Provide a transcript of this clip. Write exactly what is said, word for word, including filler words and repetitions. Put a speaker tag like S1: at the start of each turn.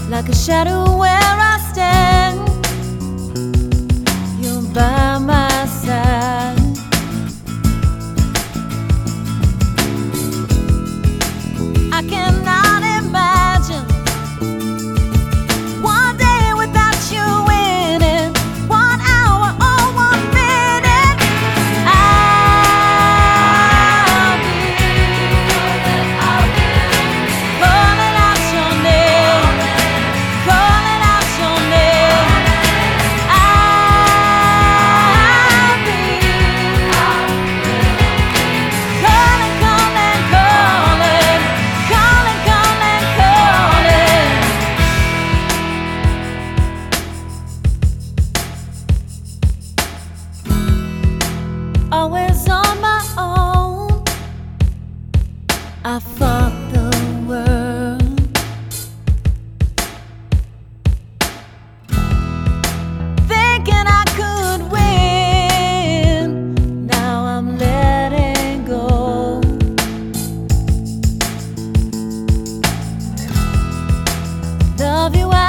S1: like a shadow where I stand. You're by my side. I cannot imagine one day without you in it, one hour or one minute. I'll be calling out your name, calling out your name. I'll be calling, calling, calling, calling, calling, calling. Always on my own, I fought the world, thinking I could win. Now I'm letting go. Love you, I